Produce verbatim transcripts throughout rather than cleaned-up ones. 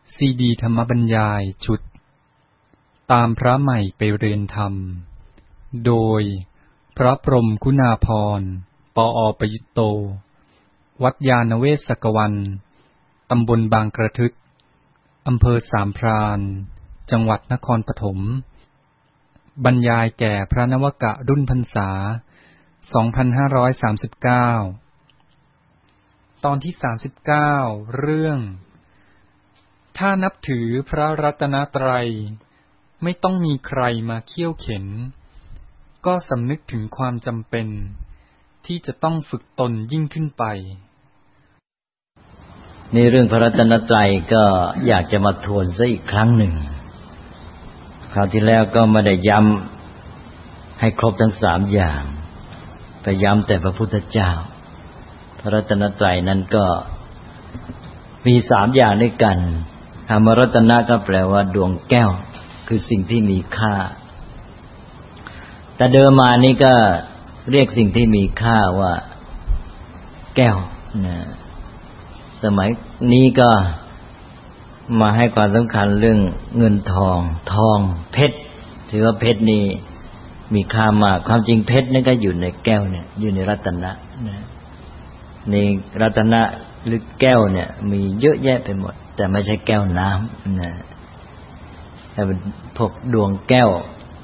ซีดีธรรมบรรยายชุดตามพระใหม่ไปเรียนธรรมโดยพระพรหมคุณาภรณ์ ปอ.ประยุตโตวัดยานเวศกวันตำบลบางกระทึกอำเภอสามพรานจังหวัดนครปฐมบรรยายแก่พระนวกะรุ่นพรรษาสองพันห้าร้อยสามสิบเก้าตอนที่สามสิบเก้าเรื่องถ้านับถือพระรัตนตรัยไม่ต้องมีใครมาเคี่ยวเข็นก็สำนึกถึงความจำเป็นที่จะต้องฝึกตนยิ่งขึ้นไปในเรื่องพระรัตนตรัยก็อยากจะมาทวนซะอีกครั้งหนึ่งคราวที่แล้วก็ไม่ได้ย้ำให้ครบทั้งสามอย่างไปย้ำแต่พระพุทธเจ้าพระรัตนตรัยนั้นก็มีสามอย่างด้วยกันคำว่ารัตนะก็แปลว่าดวงแก้วคือสิ่งที่มีค่าแต่เดิมมานี่ก็เรียกสิ่งที่มีค่าว่าแก้วนะสมัยนี้ก็มาให้ความสำคัญเรื่องเงินทองทองเพชรถือว่าเพชรนี่มีค่ามากความจริงเพชรนี่ก็อยู่ในแก้วเนี่ยอยู่ในรัตนะนะในรัตนะหรือแก้วเนี่ยมีเยอะแยะไปหมดแต่ไม่ใช่แก้วน้ำนะแต่เป็นพวกดวงแก้ว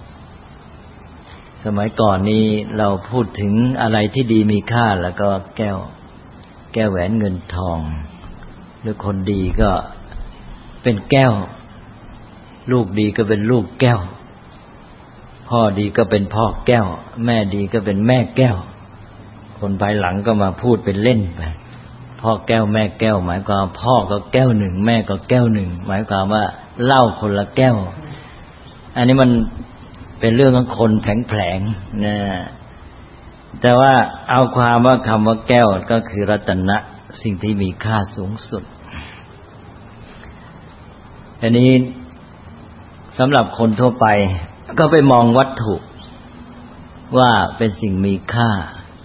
สมัยก่อนนี้เราพูดถึงอะไรที่ดีมีค่าแล้วก็แก้วแก้วแหวนเงินทองหรือคนดีก็เป็นแก้วลูกดีก็เป็นลูกแก้วพ่อดีก็เป็นพ่อแก้วแม่ดีก็เป็นแม่แก้วคนภายหลังก็มาพูดเป็นเล่นไปพ่อแก้วแม่แก้วหมายความพ่อก็แก้วหนึ่งแม่ก็แก้วหนึ่งหมายความว่าเหล้าคนละแก้วอันนี้มันเป็นเรื่องของคนแผลงๆนะแต่ว่าเอาความว่าคำว่าแก้วก็คือรัตนะสิ่งที่มีค่าสูงสุดอันนี้สำหรับคนทั่วไปก็ไปมองวัตถุว่าเป็นสิ่งมีค่า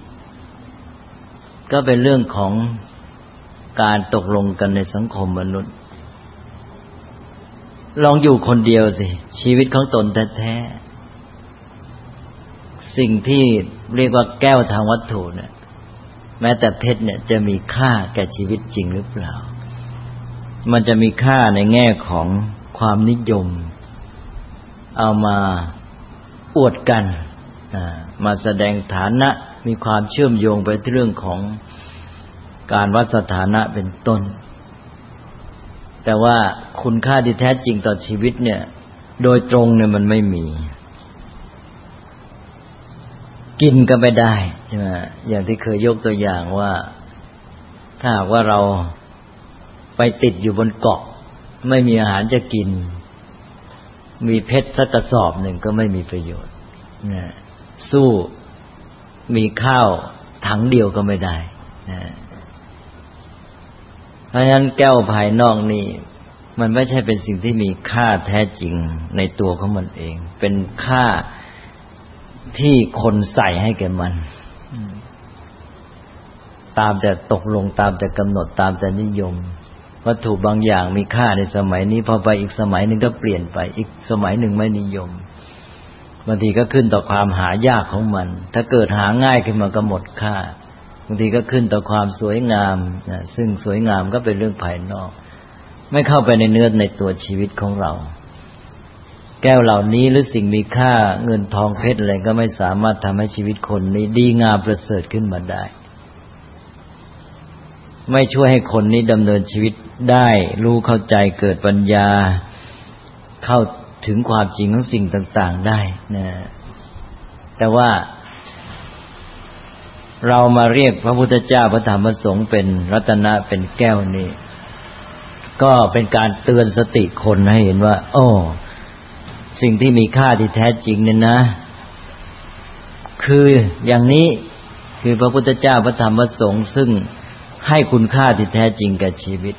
ก็เป็นเรื่องของการตกลงกันในสังคมมนุษย์ลองอยู่คนเดียวสิชีวิตของตนแท้ๆสิ่งที่เรียกว่าแก้วทางวัตถุเนี่ยแม้แต่เพชรเนี่ยจะมีค่าแก่ชีวิตจริงหรือเปล่ามันจะมีค่าในแง่ของความนิยมเอามาอวดกันมาแสดงฐานะมีความเชื่อมโยงไปที่เรื่องของการวัดสถานะเป็นต้นแต่ว่าคุณค่าที่แท้จริงต่อชีวิตเนี่ยโดยตรงเนี่ยมันไม่มีกินก็ไม่ได้ใช่ไหมอย่างที่เคยยกตัวอย่างว่าถ้าหากว่าเราไปติดอยู่บนเกาะไม่มีอาหารจะกินมีเพชรสักกระสอบหนึ่งก็ไม่มีประโยชน์นะสู้มีข้าวถังเดียวก็ไม่ได้นะเพราะฉะนั้นแก้วภายนอกนี่มันไม่ใช่เป็นสิ่งที่มีค่าแท้จริงในตัวของมันเองเป็นค่าที่คนใส่ให้แก่มันตามแต่ตกลงตามแต่กำหนดตามแต่นิยมวัตถุบางอย่างมีค่าในสมัยนี้พอไปอีกสมัยหนึ่งก็เปลี่ยนไปอีกสมัยหนึ่งไม่นิยมบางทีก็ขึ้นต่อความหายากของมันถ้าเกิดหาง่ายขึ้นมาก็หมดค่าบางทีก็ขึ้นต่อความสวยงามนะซึ่งสวยงามก็เป็นเรื่องภายนอกไม่เข้าไปในเนื้อในตัวชีวิตของเราแก้วเหล่านี้หรือสิ่งมีค่าเงินทองเพชรอะไรก็ไม่สามารถทำให้ชีวิตคนนี้ดีงามประเสริฐขึ้นมาได้ไม่ช่วยให้คนนี้ดำเนินชีวิตได้รู้เข้าใจเกิดปัญญาเข้าถึงความจริงของสิ่งต่างๆได้นะแต่ว่าเรามาเรียกพระพุทธเจ้าพระธรรมพระสงฆ์เป็นรัตนะเป็นแก้วนี่ก็เป็นการเตือนสติคนให้เห็นว่าโอ้สิ่งที่มีค่าที่แท้จริงเนี่ยนะคืออย่างนี้คือพระพุทธเจ้าพระธรรมพระสงฆ์ซึ่งให้คุณค่าที่แท้จริงแก่ชีวิต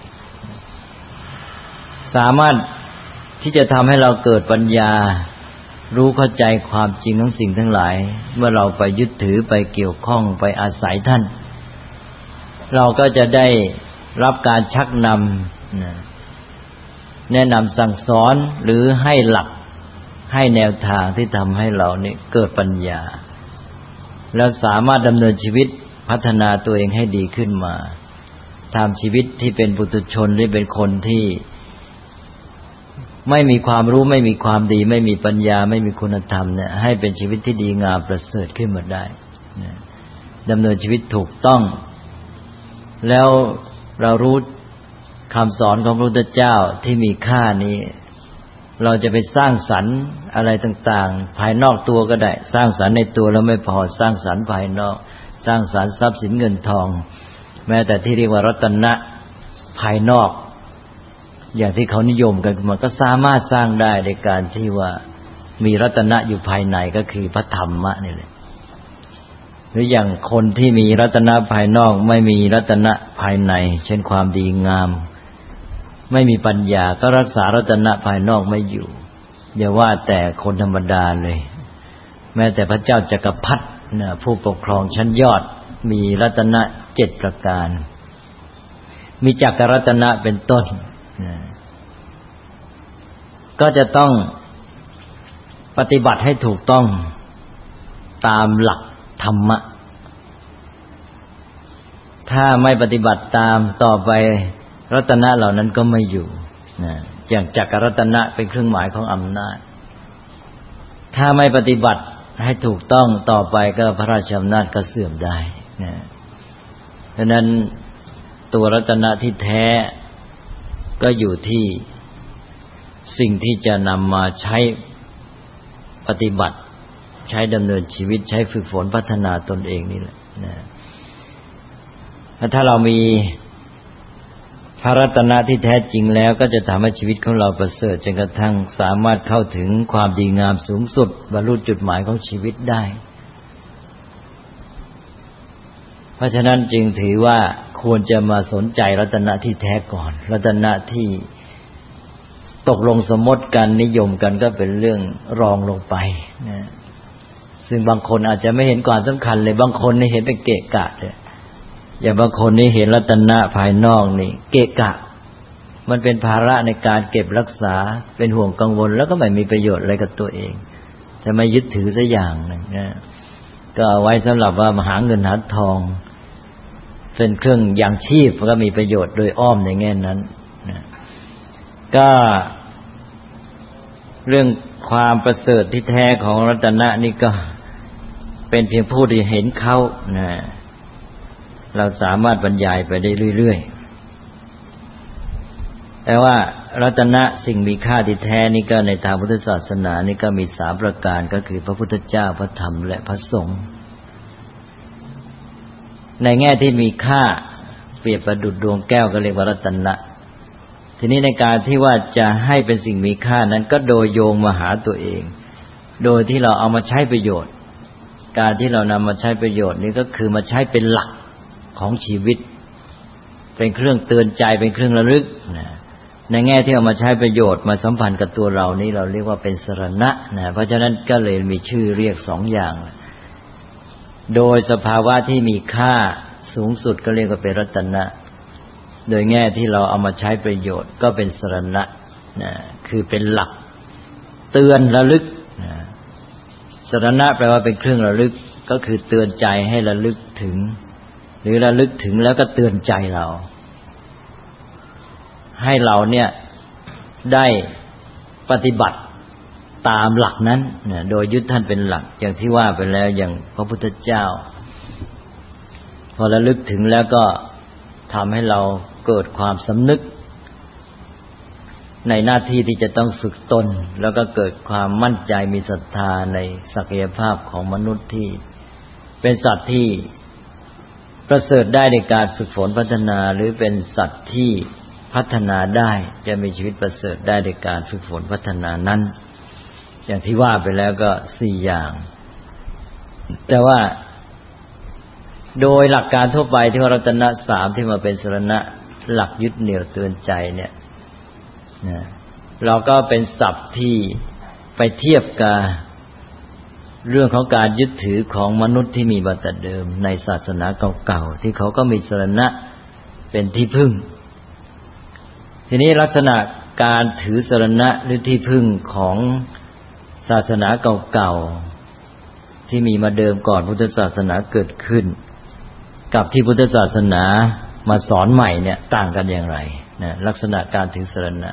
สามารถที่จะทำให้เราเกิดปัญญารู้เข้าใจความจริงของสิ่งทั้งหลายเมื่อเราไปยึดถือไปเกี่ยวข้องไปอาศัยท่านเราก็จะได้รับการชักนำแนะนำสั่งสอนหรือให้หลักให้แนวทางที่ทำให้เรานี่เกิดปัญญาแล้วสามารถดำเนินชีวิตพัฒนาตัวเองให้ดีขึ้นมาทำชีวิตที่เป็นปุถุชนหรือเป็นคนที่ไม่มีความรู้ไม่มีความดีไม่มีปัญญาไม่มีคุณธรรมเนี่ยให้เป็นชีวิตที่ดีงามประเสริฐขึ้นมาได้ดำเนินชีวิตถูกต้องแล้วเรารู้คำสอนของพระพุทธเจ้าที่มีค่านี้เราจะไปสร้างสรรค์อะไรต่างๆภายนอกตัวก็ได้สร้างสรรค์ในตัวแล้วไม่พอสร้างสรรค์ภายนอกสร้างสรรค์ทรัพย์สินเงินทองแม้แต่ที่เรียกว่ารัตนะภายนอกอย่างที่เขานิยมกันมันก็สามารถสร้างได้ในการที่ว่ามีรัตนะอยู่ภายในก็คือพระธรรมะนี่แหละหรืออย่างคนที่มีรัตนะภายนอกไม่มีรัตนะภายในเช่นความดีงามไม่มีปัญญาก็รักษารัตนะภายนอกไม่อยู่อย่าว่าแต่คนธรรมดาเลยแม้แต่พระเจ้าจักรพรรดินะผู้ปกครองชั้นยอดมีรัตนะเจ็ดประการมีจักรรัตนะเป็นต้นนะก็จะต้องปฏิบัติให้ถูกต้องตามหลักธรรมะถ้าไม่ปฏิบัติตามต่อไปรัตนะเหล่านั้นก็ไม่อยู่นะอย่างจักรรัตนะเป็นเครื่องหมายของอำนาจถ้าไม่ปฏิบัติให้ถูกต้องต่อไปก็พระราชอำนาจก็เสื่อมได้นะดังนั้นตัวรัตนะที่แท้ก็อยู่ที่สิ่งที่จะนำมาใช้ปฏิบัติใช้ดำเนินชีวิตใช้ฝึกฝนพัฒนาตนเองนี่แหละนะถ้าเรามีพระรัตนะที่แท้จริงแล้วก็จะทำให้ชีวิตของเราประเสริฐจนกระทั่งสามารถเข้าถึงความดีงามสูงสุดบรรลุจุดหมายของชีวิตได้เพราะฉะนั้นจึงถือว่าควรจะมาสนใจรัตนะที่แท้ก่อนรัตนะที่ตกลงสมมติกันนิยมกันก็เป็นเรื่องรองลงไปนะซึ่งบางคนอาจจะไม่เห็นความสำคัญเลยบางคนนี่เห็นเป็นเกะกะเลยอย่างบางคนนี่เห็นรัตนะภายนอกนี่เกะกะมันเป็นภาระในการเก็บรักษาเป็นห่วงกังวลแล้วก็ไม่มีประโยชน์อะไรกับตัวเองจะไม่ยึดถือสักอย่างนึงนะก็เอาไว้สำหรับว่ามาหาเงินหาทองเป็นเครื่องยังชีพก็มีประโยชน์โดยอ้อมในแง่นั้นนะก็เรื่องความประเสริฐที่แท้ของรัตนะนี่ก็เป็นเพียงผู้ที่เห็นเขานะเราสามารถบรรยายไปได้เรื่อยๆแต่ว่ารัตนะสิ่งมีค่าที่แท้นี่ก็ในทางพุทธศาสนานี่ก็มีสามประการก็คือพระพุทธเจ้าพระธรรมและพระสงฆ์ในแง่ที่มีค่าเปรียบประดุจดวงแก้วก็เรียกว่ารัตนะทีนี้ในการที่ว่าจะให้เป็นสิ่งมีค่านั้นก็โดยโยงมาหาตัวเองโดยที่เราเอามาใช้ประโยชน์การที่เรานำมาใช้ประโยชน์นี้ก็คือมาใช้เป็นหลักของชีวิตเป็นเครื่องเตือนใจเป็นเครื่องระลึกนะในแง่ที่เอามาใช้ประโยชน์มาสัมพันธ์กับตัวเรานี้เราเรียกว่าเป็นสรณะนะเพราะฉะนั้นก็เลยมีชื่อเรียกสองอย่างโดยสภาวะที่มีค่าสูงสุดก็เรียกว่าเป็นรัตนะโดยแง่ที่เราเอามาใช้ประโยชน์ก็เป็นสรณะนะคือเป็นหลักเตือนระลึกนะสรณะแปลว่าเป็นเครื่องระลึกก็คือเตือนใจให้ระลึกถึงหรือระลึกถึงแล้วก็เตือนใจเราให้เราเนี่ยได้ปฏิบัติตามหลักนั้นนะโดยยึดท่านเป็นหลักอย่างที่ว่าไปแล้วอย่างพระพุทธเจ้าพอระลึกถึงแล้วก็ทำให้เราเกิดความสำนึกในหน้าที่ที่จะต้องฝึกตนแล้วก็เกิดความมั่นใจมีศรัทธาในศักยภาพของมนุษย์ที่เป็นสัตว์ที่ประเสริฐได้ในการฝึกฝนพัฒนาหรือเป็นสัตว์ที่พัฒนาได้จะมีชีวิตประเสริฐได้ในการฝึกฝนพัฒนานั้นอย่างที่ว่าไปแล้วก็สี่อย่างแต่ว่าโดยหลักการทั่วไปที่ว่ารัตนะสามที่มาเป็นสรณะหลักยึดเหนี่ยวเตือนใจเนี่ยนะเราก็เป็นศัพท์ที่ไปเทียบกับเรื่องของการยึดถือของมนุษย์ที่มีมาแต่เดิมในศาสนาเก่าๆที่เขาก็มีสรณะเป็นที่พึ่งทีนี้ลักษณะการถือสรณะหรือที่พึ่งของศาสนาเก่าๆที่มีมาเดิมก่อนพุทธศาสนาเกิดขึ้นกับที่พุทธศาสนามาสอนใหม่เนี่ยต่างกันอย่างไรนะลักษณะการถือสรณะ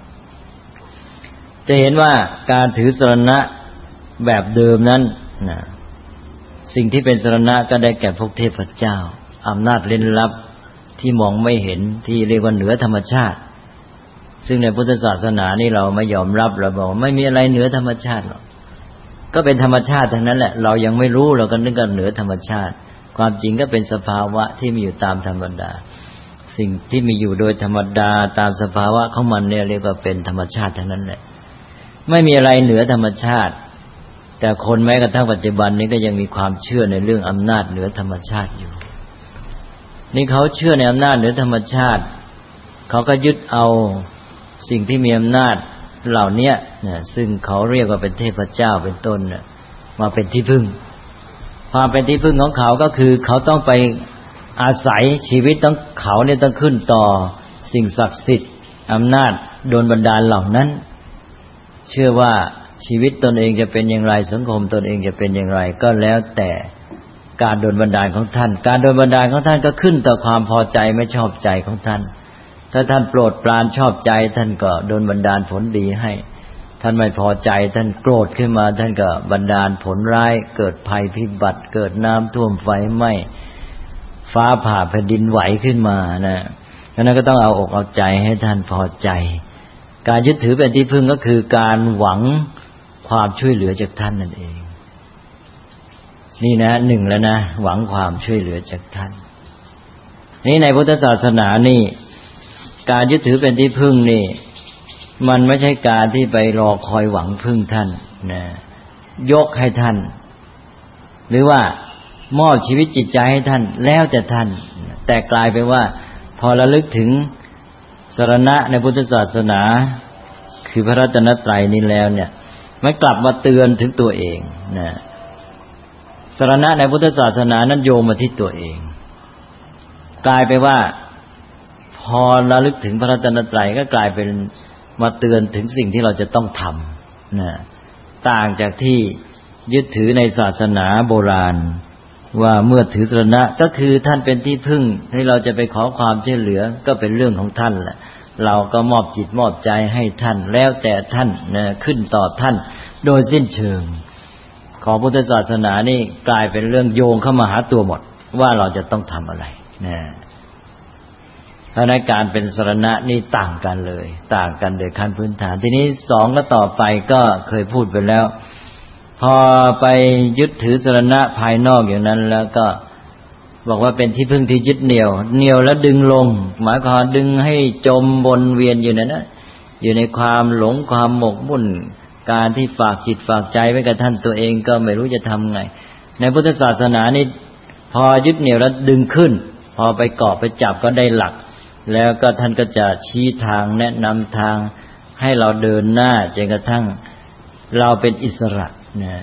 จะเห็นว่าการถือสรณะแบบเดิมนั้นนะสิ่งที่เป็นสรณะก็ได้แก่พวกเทพเจ้าอำนาจลึกลับที่มองไม่เห็นที่เรียกว่าเหนือธรรมชาติซึ่งในพุทธศาสนานี่เราไม่ยอมรับเราบอกไม่มีอะไรเหนือธรรมชาติหรอกก็เป็นธรรมชาติทั้งนั้นแหละเรายังไม่รู้เราก็นึกว่าเหนือธรรมชาติความจริงก็เป็นสภาวะที่มีอยู่ตามธรรมดาสิ่งที่มีอยู่โดยธรรมดาตามสภาวะของมันเนี่ยเรียกว่าเป็นธรรมชาติทั้งนั้นแหละไม่มีอะไรเหนือธรรมชาติแต่คนแม้กระทั่งปัจจุบันนี้ก็ยังมีความเชื่อในเรื่องอำนาจเหนือธรรมชาติอยู่นี่เขาเชื่อในอำนาจเหนือธรรมชาติเขาก็ยึดเอาสิ่งที่มีอำนาจเหล่านี้เนี่ยซึ่งเขาเรียกว่าเป็นเทพเจ้าเป็นต้นเนี่ยมาเป็นที่พึ่งความเป็นที่พึ่งของเขาก็คือเขาต้องไปอาศัยชีวิตของเขาเนี่ยต้องขึ้นต่อสิ่งศักดิ์สิทธิ์อำนาจโดนบันดาลเหล่านั้นเชื่อว่าชีวิตตนเองจะเป็นอย่างไรสังคมตนเองจะเป็นอย่างไรก็แล้วแต่การโดนบันดาลของท่านการโดนบันดาลของท่านก็ขึ้นต่อความพอใจไม่ชอบใจของท่านถ้าท่านโปรดปรานชอบใจท่านก็โดนบันดาลผลดีให้ท่านไม่พอใจท่านโกรธขึ้นมาท่านก็บันดาลผลร้ายเกิดภัยพิบัติเกิดน้ำท่วมไฟไหม้ฟ้าผ่าแผ่นดินไหวขึ้นมานะฉะนั้นก็ต้องเอาอกเอาใจให้ท่านพอใจการยึดถือเป็นที่พึ่งก็คือการหวังความช่วยเหลือจากท่านนั่นเองนี่นะหนึ่งแล้วนะหวังความช่วยเหลือจากท่านนี่ในพุทธศาสนานี่การยึดถือเป็นที่พึ่งนี่มันไม่ใช่การที่ไปรอคอยหวังพึ่งท่านนะยกให้ท่านหรือว่ามอบชีวิตจิตใจให้ท่านแล้วแต่ท่านแต่กลายเป็นว่าพอระลึกถึงสรณะในพุทธศาสนาคือพระรัตนตรัยนี้แล้วเนี่ยมันกลับมาเตือนถึงตัวเองนะสรณะในพุทธศาสนานั้นโยงมาที่ตัวเองกลายไปว่าพอระลึกถึงพระรัตนตรัยก็กลายเป็นมาเตือนถึงสิ่งที่เราจะต้องทำนะต่างจากที่ยึดถือในศาสนาโบราณว่าเมื่อถือสรณะก็คือท่านเป็นที่พึ่งให้เราจะไปขอความช่วยเหลือก็เป็นเรื่องของท่านแหละเราก็มอบจิตมอบใจให้ท่านแล้วแต่ท่านนะขึ้นต่อท่านโดยสิ้นเชิงของพุทธศาสนานี่กลายเป็นเรื่องโยงเข้ามาหาตัวหมดว่าเราจะต้องทำอะไรนะเพราะในการเป็นสรณะนี่ต่างกันเลยต่างกันโดยขั้นพื้นฐานทีนี้สองก็ต่อไปก็เคยพูดไปแล้วพอไปยึดถือสรณะภายนอกอย่างนั้นแล้วก็บอกว่าเป็นที่พึ่งที่ยึดเหนี่ยวเหนี่ยวแล้วดึงลงหมายความดึงให้จมวนเวียนอยู่ในนั้นอยู่ในความหลงความหมกมุ่นการที่ฝากจิตฝากใจไว้กับท่านตัวเองก็ไม่รู้จะทำไงในพุทธศาสนานี่พอยึดเหนี่ยวแล้วดึงขึ้นพอไปเกาะไปจับก็ได้หลักแล้วก็ท่านก็จะชี้ทางแนะนำทางให้เราเดินหน้าจนกระทั่งเราเป็นอิสระนะ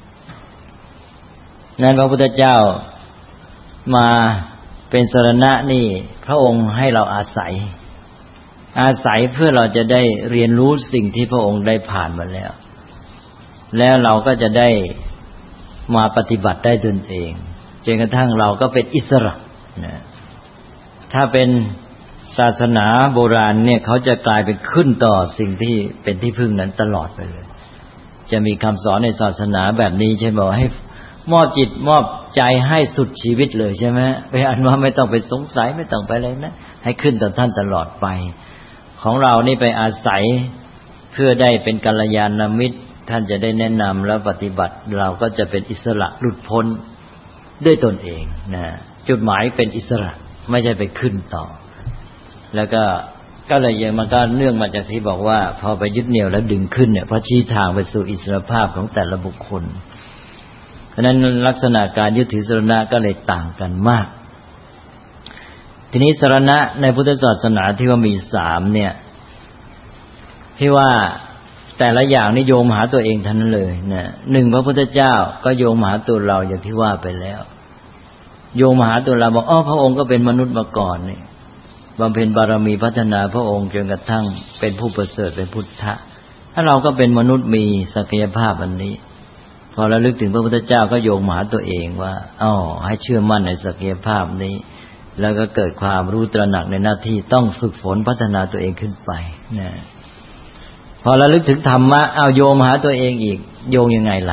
นั้นพระพุทธเจ้ามาเป็นสรณะนี่พระองค์ให้เราอาศัยอาศัยเพื่อเราจะได้เรียนรู้สิ่งที่พระองค์ได้ผ่านมาแล้วแล้วเราก็จะได้มาปฏิบัติได้ตนเองจนกระทั่งเราก็เป็นอิสระนะถ้าเป็นศาสนาโบราณเนี่ยเขาจะกลายเป็นขึ้นต่อสิ่งที่เป็นที่พึ่งนั้นตลอดไปเลยจะมีคำสอนในศาสนาแบบนี้ใช่ไหมให้มอบจิตมอบใจให้สุดชีวิตเลยใช่ไหมไปอันว่าไม่ต้องไปสงสัยไม่ต้องไปอะไรนะให้ขึ้นต่อท่านตลอดไปของเรานี่ไปอาศัยเพื่อได้เป็นกัลยาณมิตรท่านจะได้แนะนำแล้วปฏิบัติเราก็จะเป็นอิสระหลุดพ้นด้วยตนเองนะจุดหมายเป็นอิสระไม่ใช่ไปขึ้นต่อแล้วก็ก็เลยยังมันก็เนื่องมาจากที่บอกว่าพอไปยึดเหนี่ยวแล้วดึงขึ้นเนี่ยพอชี้ทางไปสู่อิสรภาพของแต่ละบุคคลเพราะนั้นลักษณะการยึดถือสรณะก็เลยต่างกันมากทีนี้สรณะในพุทธศาสนาที่ว่ามีสามเนี่ยที่ว่าแต่ละอย่างนี่โยงมาหาตัวเองทั้งนั้นเลยนะหนึ่งพระพุทธเจ้าก็โยงมาหาตัวเราอย่างที่ว่าไปแล้วโยงมาหาตัวเราบอกอ้อพระองค์ก็เป็นมนุษย์มาก่อนนี่บำเพ็ญบารมีพัฒนาพระองค์จนกระทั่งเป็นผู้ประเสริฐเป็นพุทธะถ้าเราก็เป็นมนุษย์มีศักยภาพอันนี้พอระลึกถึงพระพุทธเจ้าก็โยงมาหาตัวเองว่าอ้อให้เชื่อมั่นในศักยภาพนี้แล้วก็เกิดความรู้ตระหนักในหน้าที่ต้องฝึกฝนพัฒนาตัวเองขึ้นไปนะพอระลึกถึงธรรมะเอาโยงมาหาตัวเองอีกโยงยังไงล่ะ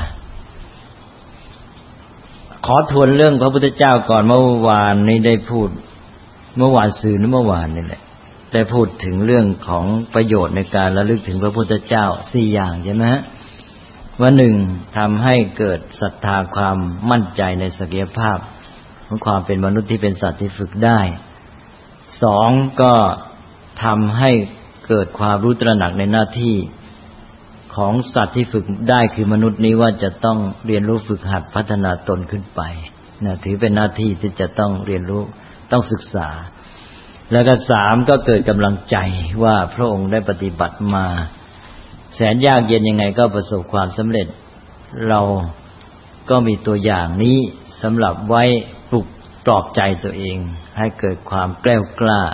ขอทวนเรื่องพระพุทธเจ้าก่อนเมื่อวานนี้ได้พูดเมื่อวานซืนหรือเมื่อวานนี่แหละได้พูดถึงเรื่องของประโยชน์ในการระลึกถึงพระพุทธเจ้าสี่อย่างใช่ไหมฮะว่าหนึ่งทำให้เกิดศรัทธาความมั่นใจในศักยภาพของความเป็นมนุษย์ที่เป็นสัตว์ที่ฝึกได้สองก็ทำให้เกิดความรู้ตระหนักในหน้าที่ของสัตว์ที่ฝึกได้คือมนุษย์นี้ว่าจะต้องเรียนรู้ฝึกหัดพัฒนาตนขึ้นไปนะถือเป็นหน้าที่ที่จะต้องเรียนรู้ต้องศึกษาแล้วก็สามก็เกิดกำลังใจว่าพระองค์ได้ปฏิบัติมาแสนยากเย็นยังไงก็ประสบความสำเร็จเราก็มีตัวอย่างนี้สำหรับไว้ปลุกปลอบใจตัวเองให้เกิดความแกล้วกล้า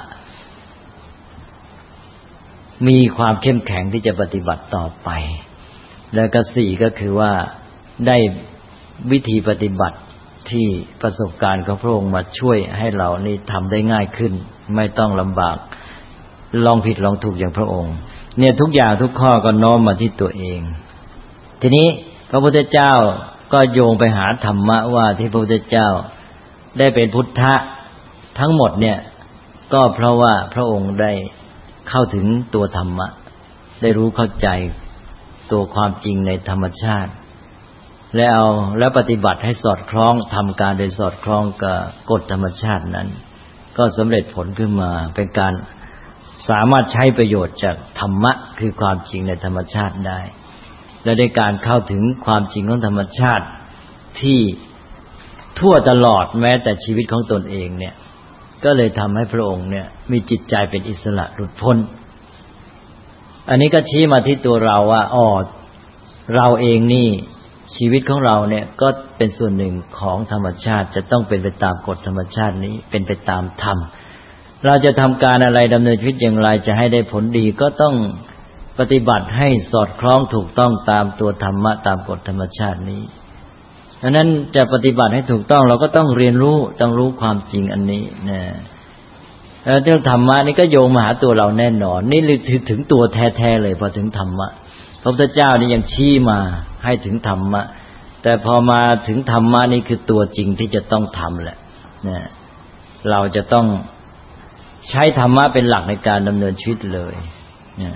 มีความเข้มแข็งที่จะปฏิบัติต่อไปแล้วก็สี่ก็คือว่าได้วิธีปฏิบัติที่ประสบการณ์ของพระองค์มาช่วยให้เรานี่ทำได้ง่ายขึ้นไม่ต้องลำบากลองผิดลองถูกอย่างพระองค์เนี่ยทุกอย่างทุกข้อก็น้อมมาที่ตัวเองทีนี้พระพุทธเจ้าก็โยงไปหาธรรมะว่าที่พระพุทธเจ้าได้เป็นพุทธะทั้งหมดเนี่ยก็เพราะว่าพระองค์ได้เข้าถึงตัวธรรมะได้รู้เข้าใจตัวความจริงในธรรมชาติและเอาและปฏิบัติให้สอดคล้องทำการโดยสอดคล้องกับกฎธรรมชาตินั้นก็สำเร็จผลขึ้นมาเป็นการสามารถใช้ประโยชน์จากธรรมะคือความจริงในธรรมชาติได้และได้การเข้าถึงความจริงของธรรมชาติที่ทั่วตลอดแม้แต่ชีวิตของตนเองเนี่ยก็เลยทำให้พระองค์เนี่ยมีจิตใจเป็นอิสระหลุดพ้นอันนี้ก็ชี้มาที่ตัวเราว่าอ๋อเราเองนี่ชีวิตของเราเนี่ยก็เป็นส่วนหนึ่งของธรรมชาติจะต้องเป็นไปตามกฎธรรมชาตินี้เป็นไปตามธรรมเราจะทำการอะไรดำเนินชีวิตอย่างไรจะให้ได้ผลดีก็ต้องปฏิบัติให้สอดคล้องถูกต้องตามตัวธรรมะตามกฎธรรมชาตินี้ดังนั้นจะปฏิบัติให้ถูกต้องเราก็ต้องเรียนรู้ต้องรู้ความจริงอันนี้นะแล้วเรื่องธรรมะนี่ก็โยงมาหาตัวเราแน่นอนนี่ถึงตัวแท้ๆเลยพอถึงธรรมะพระพุทธเจ้านี่ยังชี้มาให้ถึงธรรมะแต่พอมาถึงธรรมะนี่คือตัวจริงที่จะต้องทำแหละนะเราจะต้องใช้ธรรมะเป็นหลักในการดำเนินชีวิตเลยนะ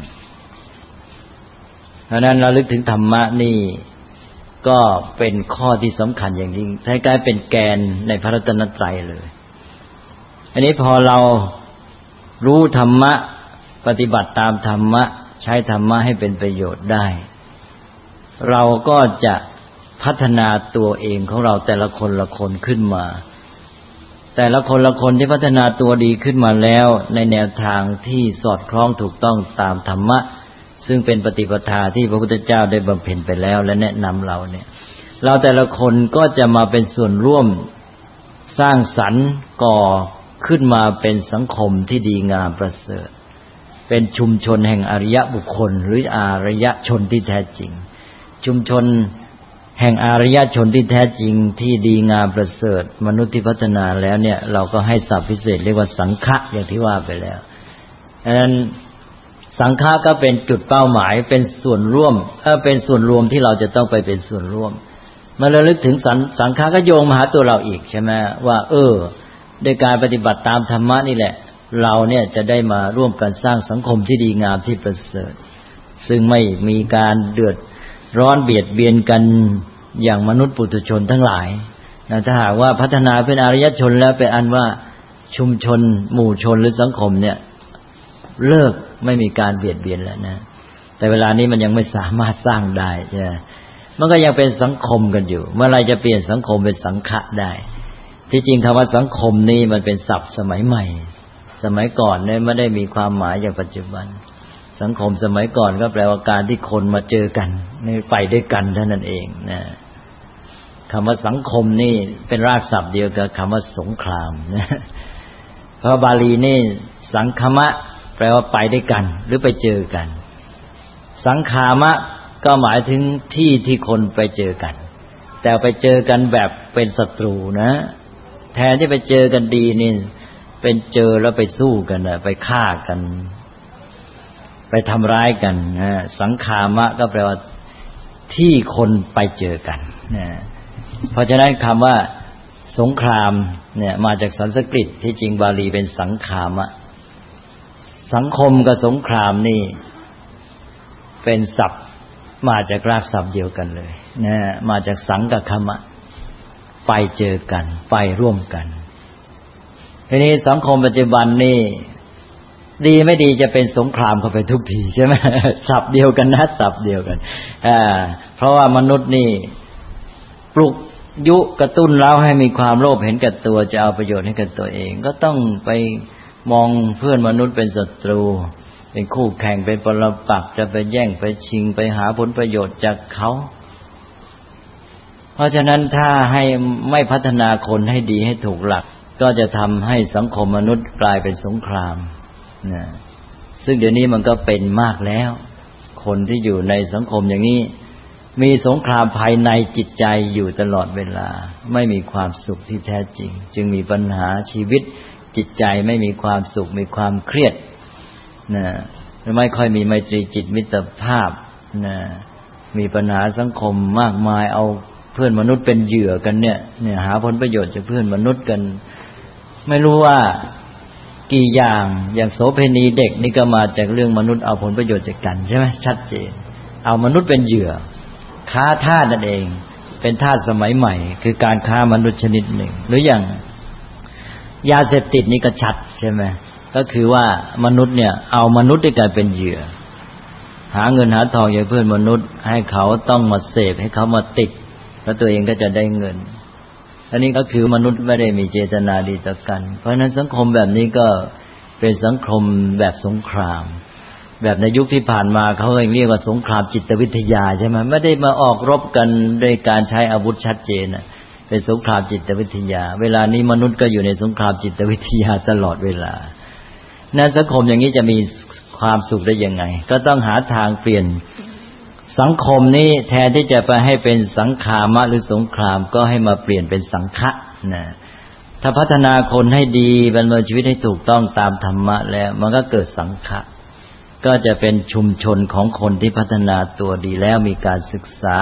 เพราะนั้นเราลึกถึงธรรมะนี่ก็เป็นข้อที่สำคัญอย่างยิ่งคล้ายๆเป็นแกนในพระรัตนตรัยเลยอันนี้พอเรารู้ธรรมะปฏิบัติตามธรรมะใช้ธรรมะให้เป็นประโยชน์ได้เราก็จะพัฒนาตัวเองของเราแต่ละคนละคนขึ้นมาแต่ละคนละคนที่พัฒนาตัวดีขึ้นมาแล้วในแนวทางที่สอดคล้องถูกต้องตามธรรมะซึ่งเป็นปฏิปทาที่พระพุทธเจ้าได้บำเพ็ญไปแล้วและแนะนำเราเนี่ยเราแต่ละคนก็จะมาเป็นส่วนร่วมสร้างสรรค์ก่อขึ้นมาเป็นสังคมที่ดีงามประเสริฐเป็นชุมชนแห่งอริยบุคคลหรืออารยชนที่แท้จริงชุมชนแห่งอารยชนที่แท้จริงที่ดีงามประเสริฐมนุษย์ที่พัฒนาแล้วเนี่ยเราก็ให้ศัพท์พิเศษเรียกว่าสังฆะอย่างที่ว่าไปแล้วดังนั้นสังฆะก็เป็นจุดเป้าหมายเป็นส่วนร่วมเออเป็นส่วนรวมที่เราจะต้องไปเป็นส่วนร่วมเมื่อระลึกถึงสังฆะก็โยงมาหาตัวเราอีกใช่ไหมว่าเออด้วยการปฏิบัติตามธรรมะนี่แหละเราเนี่ยจะได้มาร่วมกันสร้างสังคมที่ดีงามที่ประเสริฐซึ่งไม่มีการเดือดร้อนเบียดเบียนกันอย่างมนุษย์ปุถุชนทั้งหลายนะถ้าหากว่าพัฒนาเป็นอริยชนแล้วเป็นอันว่าชุมชนหมู่ชนหรือสังคมเนี่ยเลิกไม่มีการเบียดเบียนแล้วนะแต่เวลานี้มันยังไม่สามารถสร้างได้ใช่ไหมมันก็ยังเป็นสังคมกันอยู่เมื่อไรจะเปลี่ยนสังคมเป็นสังฆะได้ที่จริงคำว่าสังคมนี้มันเป็นศัพท์สมัยใหม่สมัยก่อนเนี่ยไม่ได้มีความหมายอย่างปัจจุบันสังคมสมัยก่อนก็แปลว่าการที่คนมาเจอกันในไปด้วยกันเท่านั้นเองนะคำว่าสังคมนี่เป็นรากศัพท์เดียวกับคำว่าสงครามนะพราะบาลีนี่สังคมะแปลว่าไปด้วยกันหรือไปเจอกันสังคามะก็หมายถึงที่ที่คนไปเจอกันแต่ไปเจอกันแบบเป็นศัตรูนะแทนที่ไปเจอกันดีนี่เป็นเจอแล้วไปสู้กันนะไปฆ่ากันไปทำร้ายกันนะสังคามะก็แปลว่าที่คนไปเจอกันนะเพราะฉะนั้นคำว่าสงครามเนี่ยมาจากสันสกฤตที่จริงบาลีเป็นสังคามะสังคมกับสงครามนี่เป็นศัพท์มาจากรากศัพท์เดียวกันเลยนะมาจากสังกับคมะไปเจอกันไปร่วมกันทีนี้สังคมปัจจุบันนี่ดีไม่ดีจะเป็นสงครามเข้าไปทุกทีใช่ไหมศัพท์เดียวกันนะศัพท์เดียวกันอ่าเพราะว่ามนุษย์นี่ปลุกยุกระตุ้นเราให้มีความโลภเห็นแก่ตัวจะเอาประโยชน์ให้กับตัวเองก็ต้องไปมองเพื่อนมนุษย์เป็นศัตรูเป็นคู่แข่งเป็นปรปักษ์จะไปแย่งไปชิงไปหาผลประโยชน์จากเขาเพราะฉะนั้นถ้าให้ไม่พัฒนาคนให้ดีให้ถูกหลักก็จะทำให้สังคมมนุษย์กลายเป็นสงครามนะซึ่งเดี๋ยวนี้มันก็เป็นมากแล้วคนที่อยู่ในสังคมอย่างนี้มีสงครามภายในจิตใจอยู่ตลอดเวลาไม่มีความสุขที่แท้จริงจึงมีปัญหาชีวิตจิตใจไม่มีความสุขมีความเครียดนะไม่ค่อยมีไมตรีจิตมิตรภาพนะมีปัญหาสังคมมากมายเอาเพื่อนมนุษย์เป็นเหยื่อกันเนี่ยเนี่ยหาผลประโยชน์จากเพื่อนมนุษย์กันไม่รู้ว่ากี่อย่างอย่างโสเภณีเด็กนี่ก็มาจากเรื่องมนุษย์เอาผลประโยชน์จากกันใช่ไหมชัดเจนเอามนุษย์เป็นเหยื่อค้าทาสนั่นเองเป็นทาสสมัยใหม่คือการค้ามนุษย์ชนิดหนึ่งหรืออย่างยาเสพติดนี่ก็ชัดใช่ไหมก็คือว่ามนุษย์เนี่ยเอามนุษย์ด้วยกันเป็นเหยื่อหาเงินหาทองจากเพื่อนมนุษย์ให้เขาต้องมาเสพให้เขามาติดแล้วตัวเองก็จะได้เงินอันนี้ก็คือมนุษย์ไม่ได้มีเจตนาดีต่อกันเพราะฉะนั้นสังคมแบบนี้ก็เป็นสังคมแบบสงครามแบบในยุคที่ผ่านมาเขาเรียกว่าสงครามจิตวิทยาใช่ไหมไม่ได้มาออกรบกันด้วยการใช้อาวุธชัดเจนเป็นสงครามจิตวิทยาเวลานี้มนุษย์ก็อยู่ในสงครามจิตวิทยาตลอดเวลานั้นสังคมอย่างนี้จะมีความสุขได้ยังไงก็ต้องหาทางเปลี่ยนสังคมนี้แทนที่จะไปให้เป็นสังคามะหรือสงครามก็ให้มาเปลี่ยนเป็นสังฆะนะถ้าพัฒนาคนให้ดีดำเนินชีวิตให้ถูกต้องตามธรรมะแล้วมันก็เกิดสังฆะก็จะเป็นชุมชนของคนที่พัฒนาตัวดีแล้วมีการศึกษา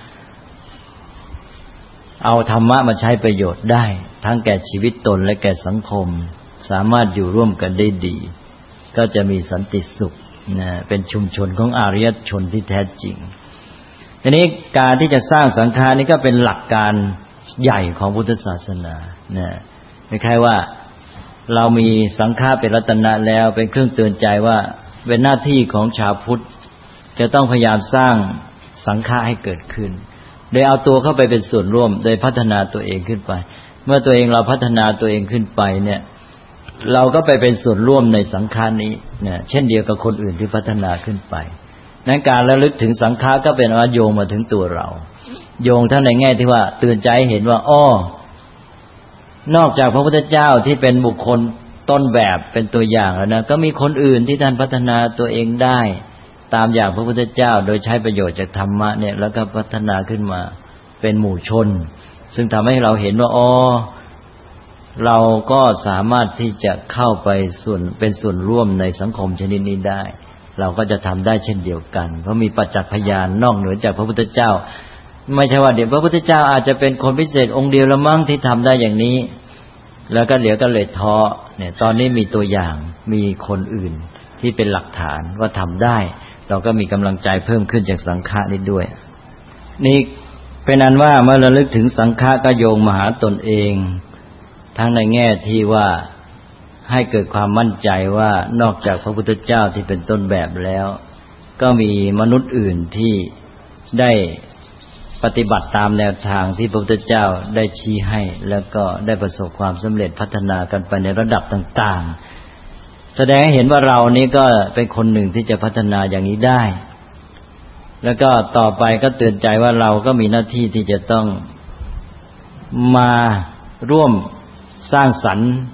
เอาธรรมะมาใช้ประโยชน์ได้ทั้งแก่ชีวิตตนและแก่สังคมสามารถอยู่ร่วมกันได้ดีก็จะมีสันติสุขนะเป็นชุมชนของอารยชนที่แท้จริงทีนี้การที่จะสร้างสังฆานี่ก็เป็นหลักการใหญ่ของพุทธศาสนานะคล้ายๆว่าเรามีสังฆาเป็นรัตนะแล้วเป็นเครื่องเตือนใจว่าเป็นหน้าที่ของชาวพุทธจะต้องพยายามสร้างสังฆาให้เกิดขึ้นโดยเอาตัวเข้าไปเป็นส่วนร่วมโดยพัฒนาตัวเองขึ้นไปเมื่อตัวเองเราพัฒนาตัวเองขึ้นไปเนี่ยเราก็ไปเป็นส่วนร่วมในสังฆานี้เนี่ยเช่นเดียวกับคนอื่นที่พัฒนาขึ้นไปนั้นการระลึกถึงสังฆาก็เป็นว่าโยงมาถึงตัวเราโยงทั้งในแง่ที่ว่าเตือนใจเห็นว่าอ้อนอกจากพระพุทธเจ้าที่เป็นบุคคลต้นแบบเป็นตัวอย่างแล้วนะก็มีคนอื่นที่ท่านพัฒนาตัวเองได้ตามอย่างพระพุทธเจ้าโดยใช้ประโยชน์จากธรรมะเนี่ยแล้วก็พัฒนาขึ้นมาเป็นหมู่ชนซึ่งทำให้เราเห็นว่าอ๋อเราก็สามารถที่จะเข้าไปส่วนเป็นส่วนร่วมในสังคมชนิดนี้ได้เราก็จะทำได้เช่นเดียวกันเพราะมีประจักษ์พยานนอกเหนือจากพระพุทธเจ้าไม่ใช่ว่าเดี๋ยวพระพุทธเจ้าอาจจะเป็นคนพิเศษองค์เดียวละมั้งที่ทำได้อย่างนี้แล้วก็เดี๋ยวก็เลยท้อเนี่ยตอนนี้มีตัวอย่างมีคนอื่นที่เป็นหลักฐานว่าทำได้เราก็มีกำลังใจเพิ่มขึ้นจากสังฆะนี้ด้วยนี่เป็นอันว่าเมื่อระลึกถึงสังฆะก็โยงมาหาตนเองทั้งในแง่ที่ว่าให้เกิดความมั่นใจว่านอกจากพระพุทธเจ้าที่เป็นต้นแบบแล้วก็มีมนุษย์อื่นที่ได้ปฏิบัติตามแนวทางที่พระพุทธเจ้าได้ชี้ให้แล้วก็ได้ประสบความสำเร็จพัฒนากันไปในระดับต่างๆแสดงให้เห็นว่าเรานี้ก็เป็นคนหนึ่งที่จะพัฒนาอย่างนี้ได้แล้วก็ต่อไปก็เตือนใจว่าเราก็มีหน้าที่ที่จะต้องมาร่วมสร้างสรรค์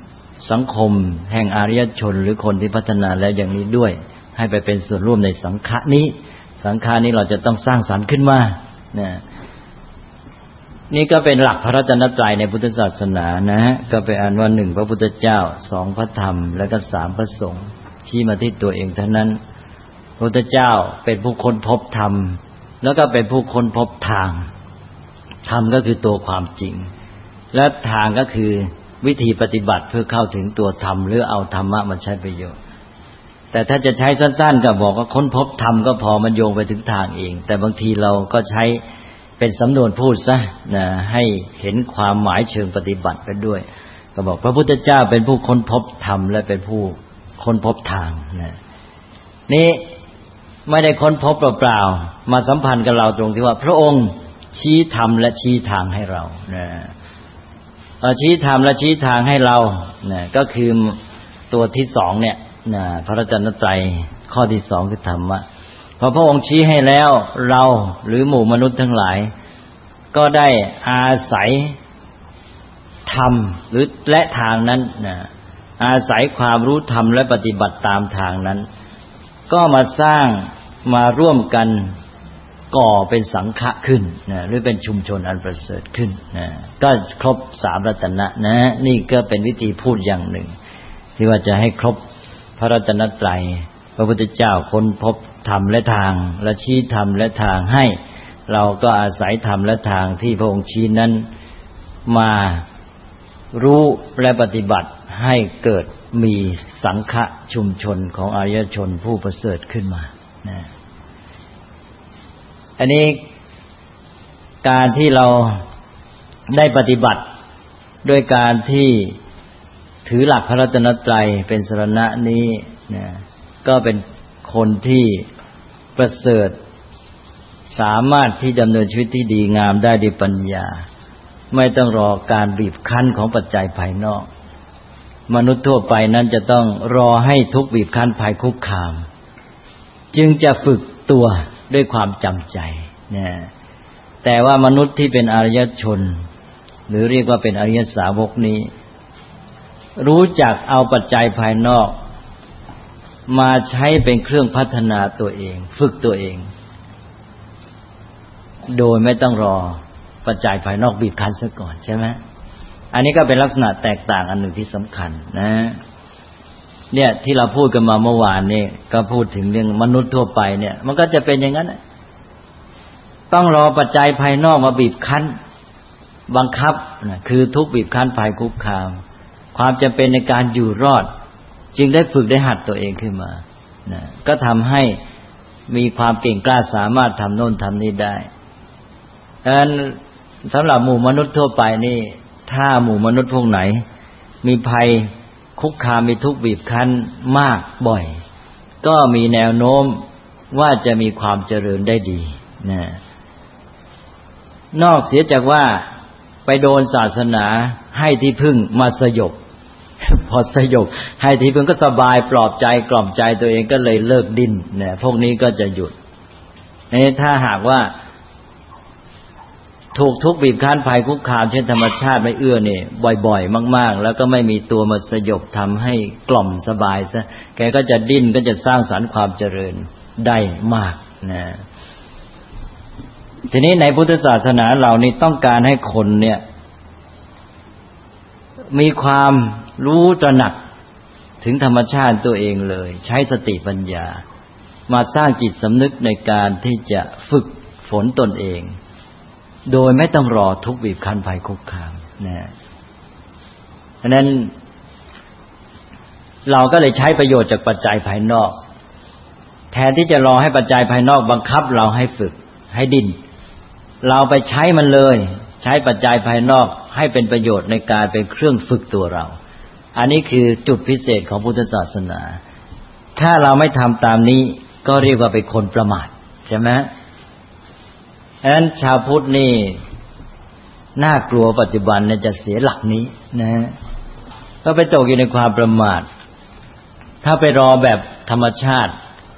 สังคมแห่งอารยชนหรือคนที่พัฒนาแล้วอย่างนี้ด้วยให้ไปเป็นส่วนร่วมในสังฆะนี้สังฆะนี้เราจะต้องสร้างสรรค์ขึ้นมานะนี่ก็เป็นหลักพระรัตนตรัยในพุทธศาสนานะฮะก็ไปอ่านว่าหนึ่งพระพุทธเจ้าสองพระธรรมแล้วก็สามพระสงฆ์ชี้มาที่ตัวเองเท่านั้นพระพุทธเจ้าเป็นผู้ค้นพบธรรมแล้วก็เป็นผู้ค้นพบทางธรรมก็คือตัวความจริงและทางก็คือวิธีปฏิบัติเพื่อเข้าถึงตัวธรรมหรือเอาธรรมะมาใช้ประโยชน์แต่ถ้าจะใช้สั้นๆก็บอกว่าค้นพบธรรมก็พอมันโยงไปถึงทางเองแต่บางทีเราก็ใช้เป็นสำนวนพูดซะนะให้เห็นความหมายเชิงปฏิบัติไปด้วยก็บอกพระพุทธเจ้าเป็นผู้ค้นพบธรรมและเป็นผู้ค้นพบทางนะนี่ไม่ได้ค้นพบเปล่าๆมาสัมพันธ์กับเราตรงที่ว่าพระองค์ชี้ธรรมและชี้ทางให้เรานะชี้ธรรมและชี้ทางให้เรานะก็คือตัวที่สองเนี่ยนะพระรัตนตรัยข้อที่สองคือธรรมะพอพระองค์ชี้ให้แล้วเราหรือหมู่มนุษย์ทั้งหลายก็ได้อาศัยธรรมหรือและทางนั้นนะอาศัยความรู้ธรรมและปฏิบัติตามทางนั้นก็มาสร้างมาร่วมกันก่อเป็นสังฆะขึ้นนะหรือเป็นชุมชนอันประเสริฐขึ้นนะก็ครบสามรัตนะนะนี่ก็เป็นวิธีพูดอย่างหนึ่งที่ว่าจะให้ครบพระรัตนตรัยพระพุทธเจ้าค้นพบธรรมและทางและชี้ธรรมและทางให้เราก็อาศัยธรรมและทางที่พระองค์ชี้นั้นมารู้และปฏิบัติให้เกิดมีสังฆะชุมชนของอารยชนผู้ประเสริฐขึ้นมานะอันนี้การที่เราได้ปฏิบัติโดยการที่ถือหลักพระรัตนตรัยเป็นสรณะนี้นะก็เป็นคนที่ประเสริฐสามารถที่ดำเนินชีวิตที่ดีงามได้ด้วยปัญญาไม่ต้องรอการบีบคั้นของปัจจัยภายนอกมนุษย์ทั่วไปนั้นจะต้องรอให้ทุกข์บีบคั้นภัยคุกคามจึงจะฝึกตัวด้วยความจำใจนะแต่ว่ามนุษย์ที่เป็นอริยชนหรือเรียกว่าเป็นอริยสาวกนี้รู้จักเอาปัจจัยภายนอกมาใช้เป็นเครื่องพัฒนาตัวเองฝึกตัวเองโดยไม่ต้องรอปัจจัยภายนอกบีบคั้นซะก่อนใช่ไหมอันนี้ก็เป็นลักษณะแตกต่างอันหนึ่งที่สำคัญนะเนี่ยที่เราพูดกันมาเมื่อวานนี่ก็พูดถึงเรื่องมนุษย์ทั่วไปเนี่ยมันก็จะเป็นอย่างนั้นต้องรอปัจจัยภายนอกมาบีบคั้นบังคับนะคือทุกข์บีบคั้นภัยคุกคามความจำเป็นในการอยู่รอดจึงได้ฝึกได้หัดตัวเองขึ้นมานะก็ทำให้มีความเก่งกล้าสามารถทำโน่นทำนี่ได้ดังนั้นสำหรับหมู่มนุษย์ทั่วไปนี่ถ้าหมู่มนุษย์พวกไหนมีภัยคุกคามมีทุกข์บีบคั้นมากบ่อยก็มีแนวโน้มว่าจะมีความเจริญได้ดีนะนอกเสียจากว่าไปโดนศาสนาให้ที่พึ่งมาสยบพอสยบให้ที่พึ่งก็สบายปลอบใจกล่อมใจตัวเองก็เลยเลิกดิ้นเนี่ยพวกนี้ก็จะหยุดนี่ถ้าหากว่าถูกทุกข์บีบคั้นภัยคุกคามเช่นธรรมชาติไม่เอื้อเนี่ยบ่อยๆมากๆแล้วก็ไม่มีตัวมาสยบทำให้กล่อมสบายซะแกก็จะดิ้นก็จะสร้างสรรค์ความเจริญได้มากนะทีนี้ในพุทธศาสนาเรานี่ต้องการให้คนเนี่ยมีความรู้ตระหนักถึงธรรมชาติตัวเองเลยใช้สติปัญญามาสร้างจิตสำนึกในการที่จะฝึกฝนตนเองโดยไม่ต้องรอทุกข์บีบคั้นภัยคุกคามนะเพราะนั้นเราก็เลยใช้ประโยชน์จากปัจจัยภายนอกแทนที่จะรอให้ปัจจัยภายนอกบังคับเราให้ฝึกให้ดิ้นเราไปใช้มันเลยใช้ปัจจัยภายนอกให้เป็นประโยชน์ในการเป็นเครื่องฝึกตัวเราอันนี้คือจุดพิเศษของพุทธศาสนาถ้าเราไม่ทำตามนี้ก็เรียกว่าเป็นคนประมาทใช่ไหมฉะนั้นชาวพุทธนี่น่ากลัวปัจจุบันเนี่ยจะเสียหลักนี้นะก็ไปตกอยู่ในความประมาทถ้าไปรอแบบธรรมชาติ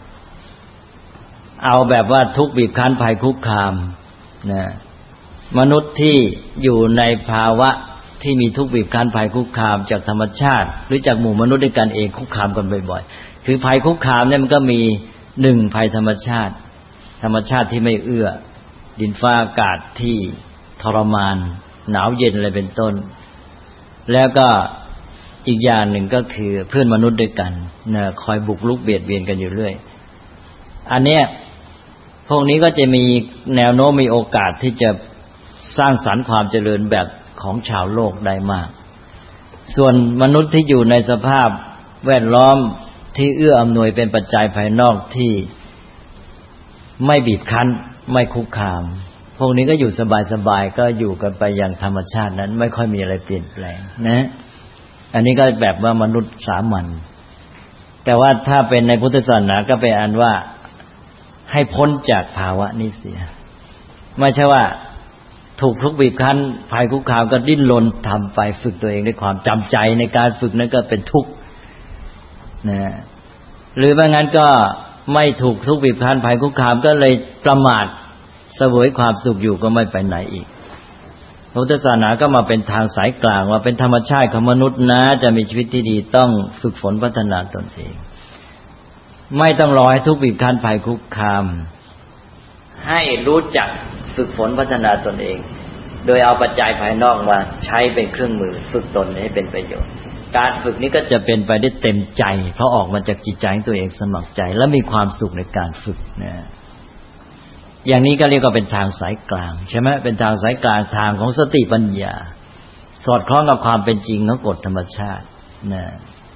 เอาแบบว่าทุกข์บีบคั้นภัยคุกคามนะมนุษย์ที่อยู่ในภาวะที่มีทุกข์บีบคั้นภัยคุกคามจากธรรมชาติหรือจากหมู่มนุษย์ด้วยกันเองคุกคามกันบ่อยๆคือภัยคุกคามเนี่ยมันก็มีหนึ่งภัยธรรมชาติธรรมชาติที่ไม่เอื้อดินฟ้าอากาศที่ทรมานหนาวเย็นอะไรเป็นต้นแล้วก็อีกอย่างหนึ่งก็คือเพื่อนมนุษย์ด้วยกันนะคอยบุกรุกเบียดเบียนกันอยู่เรื่อยอันเนี้ยพวกนี้ก็จะมีแนวโน้มมีโอกาสที่จะสร้างสรรค์ความเจริญแบบของชาวโลกได้มากส่วนมนุษย์ที่อยู่ในสภาพแวดล้อมที่เอื้ออำนวยเป็นปัจจัยภายนอกที่ไม่บีบคั้นไม่คุกคามพวกนี้ก็อยู่สบายๆก็อยู่กันไปอย่างธรรมชาตินั้นไม่ค่อยมีอะไรเปลี่ยนแปลงนะอันนี้ก็แบบว่ามนุษย์สามัญแต่ว่าถ้าเป็นในพุทธศาสนาก็เป็นอันว่าให้พ้นจากภาวะนี้เสียไม่ใช่ว่าถูกทุกข์บีบคั้นภัยคุกคามก็ดิ้นรนทำไปฝึกตัวเองด้วยความจำใจในการฝึกนั้นก็เป็นทุกข์นะหรือไม่งั้นก็ไม่ถูกทุกข์บีบคั้นภัยคุกคามก็เลยประมาทเสวยความสุขอยู่ก็ไม่ไปไหนอีกพุทธศาสนาก็มาเป็นทางสายกลางว่าเป็นธรรมชาติของมนุษย์นะจะมีชีวิตที่ดีต้องฝึกฝนพัฒนาตนเองไม่ต้องรอให้ทุกข์บีบคั้นภัยคุกคามให้รู้จักฝึกฝนพัฒนาตนเองโดยเอาปัจจัยภายนอกมาใช้เป็นเครื่องมือฝึกตนให้เป็นประโยชน์การฝึกนี้ก็จะเป็นไปได้เต็มใจเพราะออกมาจากจิตใจของตัวเองสมัครใจและมีความสุขในการฝึกนะอย่างนี้ก็เรียกว่าเป็นทางสายกลางใช่ไหมเป็นทางสายกลางทางของสติปัญญาสอดคล้องกับความเป็นจริงของกฎธรรมชาตินะ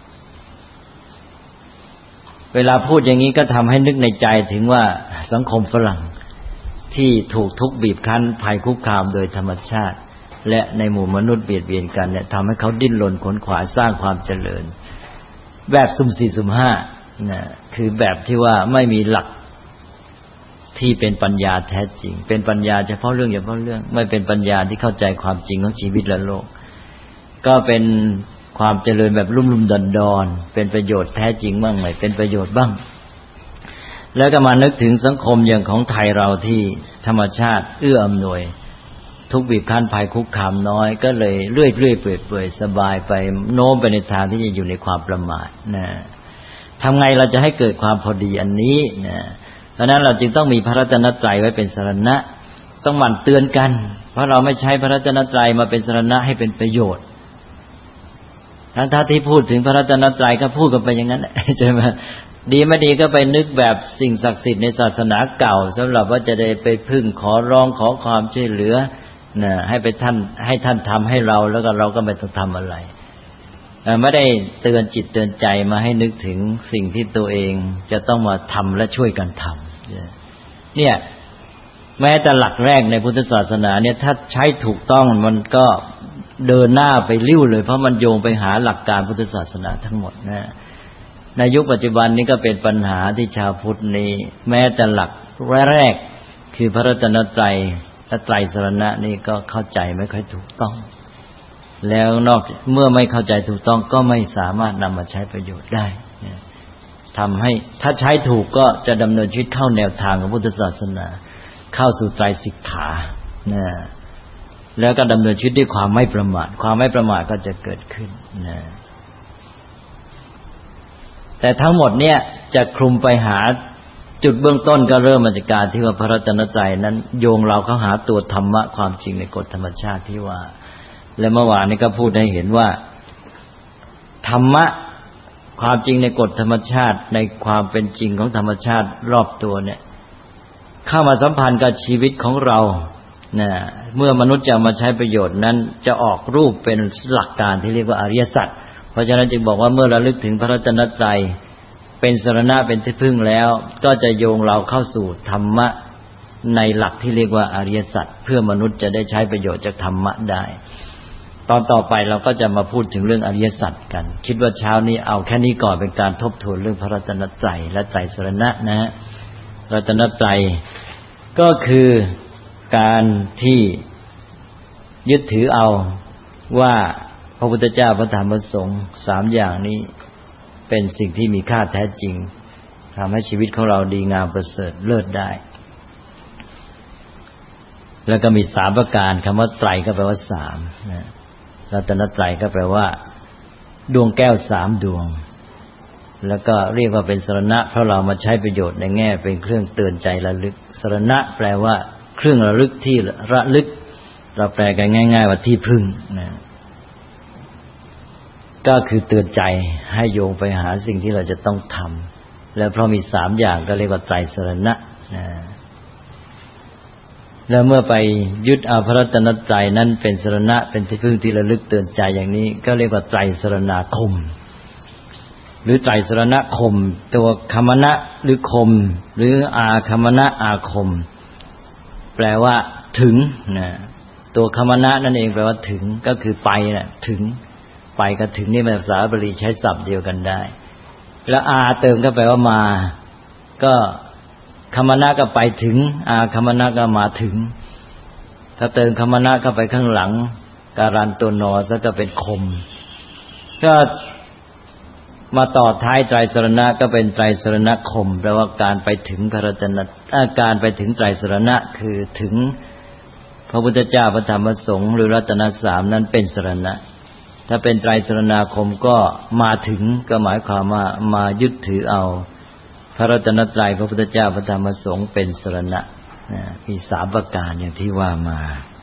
เวลาพูดอย่างนี้ก็ทำให้นึกในใจถึงว่าสังคมฝรั่งที่ถูกทุกข์บีบคั้นภัยคุกคามโดยธรรมชาติและในหมู่มนุษย์เบียดเบียนกันเนี่ยทำให้เขาดิ้นรนขนขวายสร้างความเจริญแบบสุ่มสี่สุ่มห้านะคือแบบที่ว่าไม่มีหลักที่เป็นปัญญาแท้จริงเป็นปัญญาเฉพาะเรื่องเฉพาะเรื่องไม่เป็นปัญญาที่เข้าใจความจริงของชีวิตและโลกก็เป็นความเจริญแบบลุ่มๆดอนๆเป็นประโยชน์แท้จริงบ้างไม่เป็นประโยชน์บ้างแล้วก็มานึกถึงสังคมอย่างของไทยเราที่ธรรมชาติเอื้ออำนวยทุกบีบคั้นภัยคุกคามน้อยก็เลยเรื่อยๆเปื่อยๆสบายไปโน้มไปในทางที่จะอยู่ในความประมาทนะทำไงเราจะให้เกิดความพอดีอันนี้นะเพราะนั้นเราจึงต้องมีพระรัตนตรัยไว้เป็นสรณะต้องหมั่นเตือนกันเพราะเราไม่ใช้พระรัตนตรัยมาเป็นสรณะให้เป็นประโยชน์ทั้งที่พูดถึงพระรัตนตรัยก็พูดกันไปอย่างนั้นใช่ไหมดีไม่ดีก็ไปนึกแบบสิ่งศักดิ์สิทธิ์ในศาสนาเก่าสำหรับว่าจะได้ไปพึ่งขอร้องขอความช่วยเหลือนะให้ไปท่านให้ท่านทำให้เราแล้วก็เราก็ไม่ต้องทำอะไรไม่ได้เตือนจิตเตือนใจมาให้นึกถึงสิ่งที่ตัวเองจะต้องมาทำและช่วยกันทำเนี่ยแม้แต่หลักแรกในพุทธศาสนาเนี่ยถ้าใช้ถูกต้องมันก็เดินหน้าไปลิ้วเลยเพราะมันโยงไปหาหลักการพุทธศาสนาทั้งหมดนะในยุคปัจจุบันนี้ก็เป็นปัญหาที่ชาวพุทธนี้แม้แต่หลักแรกคือพระรัตนตรัยและไตรสรณะนี่ก็เข้าใจไม่ค่อยถูกต้องแล้วนอกเมื่อไม่เข้าใจถูกต้องก็ไม่สามารถนำมาใช้ประโยชน์ได้ทำให้ถ้าใช้ถูกก็จะดำเนินชีวิตเข้าแนวทางของพุทธศาสนาเข้าสู่ไตรสิกขานะแล้วก็ดำเนินชีวิตด้วยความไม่ประมาทความไม่ประมาทก็จะเกิดขึ้นนะแต่ทั้งหมดเนี่ยจะคลุมไปหาจุดเบื้องต้นก็เริ่มมาจากการที่ว่าพระรัตนตรัยนั้นโยงเราเข้าหาตัวธรรมะความจริงในกฎธรรมชาติที่ว่าและเมื่อวานนี้ก็พูดให้เห็นว่าธรรมะความจริงในกฎธรรมชาติในความเป็นจริงของธรรมชาติรอบตัวเนี่ยเข้ามาสัมพันธ์กับชีวิตของเรานะเมื่อมนุษย์จะมาใช้ประโยชน์นั้นจะออกรูปเป็นหลักการที่เรียกว่าอริยสัจเพราะฉะนั้นจึงบอกว่าเมื่อระลึกถึงพระรัตนตรัยเป็นสรณะเป็นที่พึ่งแล้วก็จะโยงเราเข้าสู่ธรรมะในหลักที่เรียกว่าอริยสัจเพื่อมนุษย์จะได้ใช้ประโยชน์จากธรรมะได้ตอนต่อไปเราก็จะมาพูดถึงเรื่องอริยสัจกันคิดว่าเช้านี้เอาแค่นี้ก่อนเป็นการทบทวนเรื่องพระรัตนตรัยและไตรสรณะนะฮะรัตนตรัยก็คือการที่ยึดถือเอาว่าพระพุทธเจ้าพระธรรมพระสงฆ์สามอย่างนี้เป็นสิ่งที่มีค่าแท้จริงทำให้ชีวิตของเราดีงามประเสริฐเลิศได้แล้วก็มีสามประการคำว่าไตรก็แปลว่าสามนะรัตนตรัยก็แปลว่าดวงแก้วสามดวงแล้วก็เรียกว่าเป็นสรณะเพราะเรามาใช้ประโยชน์ในแง่เป็นเครื่องเตือนใจระลึกสรณะแปลว่าเครื่องระลึกที่ระลึกเราแปลกันง่ายๆว่าที่พึ่งนะก็คือเตือนใจให้โยงไปหาสิ่งที่เราจะต้องทำแล้วเพราะมีสามอย่างก็เรียกว่าไตรสรณะนะแล้วเมื่อไปยึดเอาพระรัตนตรัยนั้นเป็นสรณะเป็นที่พึ่งที่ระลึกเตือนใจอย่างนี้ก็เรียกว่าไตรสรณาคมหรือไตรสรณคมตัวคมนะหรือคมหรืออาคมนะอาคมแปลว่าถึงนะตัวคมนะนั่นเองแปลว่าถึงก็คือไปนะถึงไปกับถึงนี่ภาษาบาลีใช้ศัพท์เดียวกันได้แล้วอาเติมก็แปลว่ามาก็คมนะก็ไปถึงอาคมนะก็มาถึงถ้าเติมคมนะเข้าไปข้างหลังการันตัวนอซะก็เป็นคมก็มาต่อท้ายไตรสรณะก็เป็นไตรสรณคมแปลว่าการไปถึงพระรัตนการไปถึงไตรสรณะคือถึงพระพุทธเจ้าพระธรรมพระสงฆ์หรือรัตนสามนั้นเป็นสรณะถ้าเป็นไตรสรณาคมก็มาถึงก็หมายความว่ามายึดถือเอาพระรัตนตรัยพระพุทธเจ้าพระธรรมพระสงฆ์เป็นสรณะมีสามประการอย่างที่ว่ามา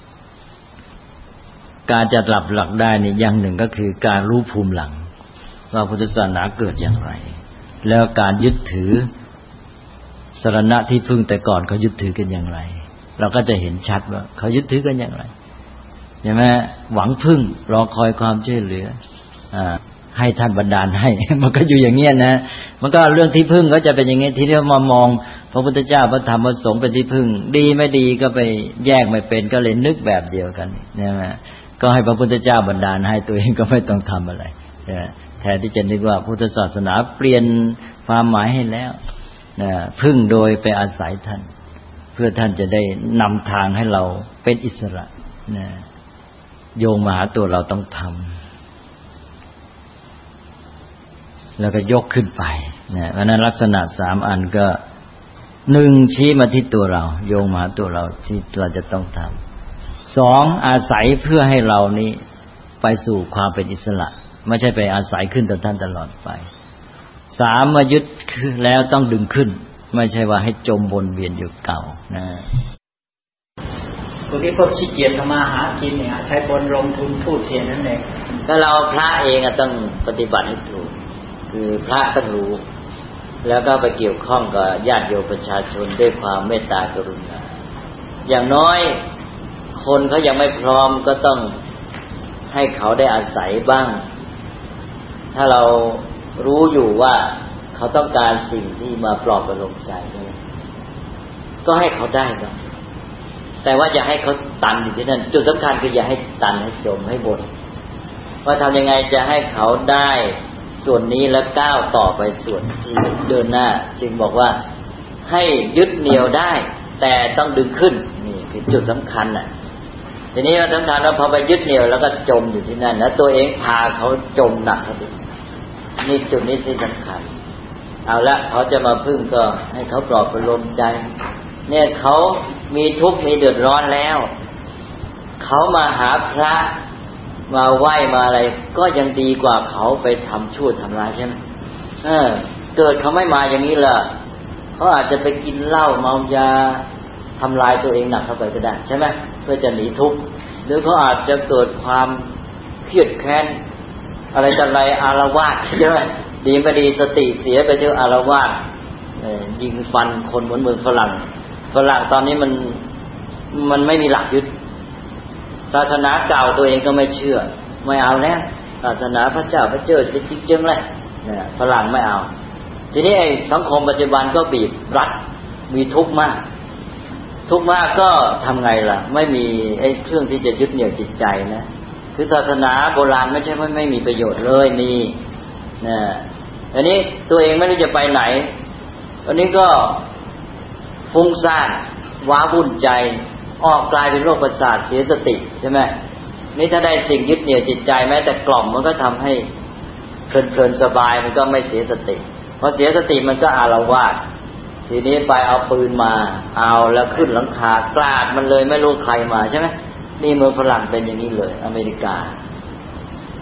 การจะหลับหลักได้นี่อย่างหนึ่งก็คือการรู้ภูมิหลังว่าพุทธศาสนาเกิดอย่างไรแล้วการยึดถือสรณะที่พึ่งแต่ก่อนเขายึดถือกันอย่างไรเราก็จะเห็นชัดว่าเขายึดถือกันอย่างไรใช่ไหมหวังพึ่งรอคอยความช่วยเหลืออ่าให้ท่านบันดาลให้ มันก็อยู่อย่างเงี้ยนะมันก็เรื่องที่พึ่งก็จะเป็นอย่างงี้ทีนี้มามองพระพุทธเจ้าพระธรรมพระสงฆ์เป็นที่พึ่งดีไม่ดีก็ไปแยกไม่เป็นก็เลยนึกแบบเดียวกันใช่ไหมก็ให้พระพุทธเจ้าบันดาลให้ตัวเองก็ไม่ต้องทำอะไรใช่ไหมแทนที่จะนึกว่าพุทธศาสนาเปลี่ยนความหมายให้แล้วนะพึ่งโดยไปอาศัยท่านเพื่อท่านจะได้นำทางให้เราเป็นอิสระนะโยงมาหาตัวเราต้องทำแล้วก็ยกขึ้นไปนะเพราะนั้นลักษณะสามอันก็หนึ่งชี้มาที่ตัวเราโยงมาหาตัวเราที่เราจะต้องทำสองอาศัยเพื่อให้เรานี้ไปสู่ความเป็นอิสระไม่ใช่ไปอาศัยขึ้นต่อท่านตลอดไปสามมายึดแล้วต้องดึงขึ้นไม่ใช่ว่าให้จมวนเวียนอยู่เก่านะพวกนี้พวกขี้เกียจทำมาหากินเนี่ยใช้บนลงทุนทูบเทียนนั่นเองถ้าเราพระเองต้องปฏิบัติให้ถูกคือพระต้องรู้แล้วก็ไปเกี่ยวข้องกับญาติโยมประชาชนด้วยความเมตตากรุณาอย่างน้อยคนเขายังไม่พร้อมก็ต้องให้เขาได้อาศัยบ้างถ้าเรารู้อยู่ว่าเขาต้องการสิ่งที่มาปลอบประโลมใจก็ให้เขาได้ครับแต่ว่าอย่าให้เขาตันอยู่ที่นั่นจุดสำคัญคืออย่าให้ตันให้จมให้บ่นว่าทำยังไงจะให้เขาได้ส่วนนี้แล้วก้าวต่อไปส่วนที่เดินหน้าจึงบอกว่าให้ยึดเหนี่ยวได้แต่ต้องดึงขึ้นนี่คือจุดสำคัญน่ะทีนี้เราสำคัญว่าพอไปยึดเหนี่ยวแล้วก็จมอยู่ที่นั่นแล้วตัวเองพาเขาจมหนักเข้าไปนี่จุดนี้ที่สำคัญเอาละเขาจะมาพึ่งก็ให้เขาปลอบประโลมใจเนี่ยเขามีทุกข์มีเดือดร้อนแล้วเขามาหาพระมาไหว้มาอะไรก็ยังดีกว่าเขาไปทำชั่วทำร้ายใช่ไหมเออเกิดเขาไม่มาอย่างนี้ล่ะเขาอาจจะไปกินเหล้าเมายาทำลายตัวเองหนักเข้าไปก็ได้ใช่ไหมเพื่อจะหนีทุกข์หรือเขาอาจจะเกิดความเครียดแค้นอะไรต่ออะไรอาละวาดใช่ไหมดีไม่ดีสติเสียไปเจออาละวาดยิงฟันคนเหมือนเมืองฝรั่งฝรั่งตอนนี้มันมันไม่มีหลักยึดศาสนาเก่าตัวเองก็ไม่เชื่อไม่เอาแล้วศาสนาพระเจ้าพระเจ้าเป็นจริงจังเลยเนี่ยฝรั่งไม่เอาทีนี้ไอ้สังคมปัจจุบันก็บีบรัดมีทุกข์มากทุกข์มากก็ทำไงล่ะไม่มีไอ้เครื่องที่จะยึดเหนี่ยวจิตใจนะคือศาสนาโบราณไม่ใช่ว่าไม่มีประโยชน์เลยมีนะอันนี้ตัวเองไม่รู้จะไปไหนอันนี้ก็ฟุ้งซ่านว้าวุ่นใจออกกลายเป็นโรคประสาทเสียสติใช่ไหมนี่ถ้าได้สิ่งยึดเหนี่ยวจิตใจแม้แต่กล่อมมันก็ทำให้เพลินๆสบายมันก็ไม่เสียสติพอเสียสติมันก็อาละวาดทีนี้ไปเอาปืนมาเอาแล้วขึ้นหลังคากราดมันเลยไม่รู้ใครมาใช่ไหมนี่เมืองฝรั่งเป็นอย่างนี้เลยอเมริกา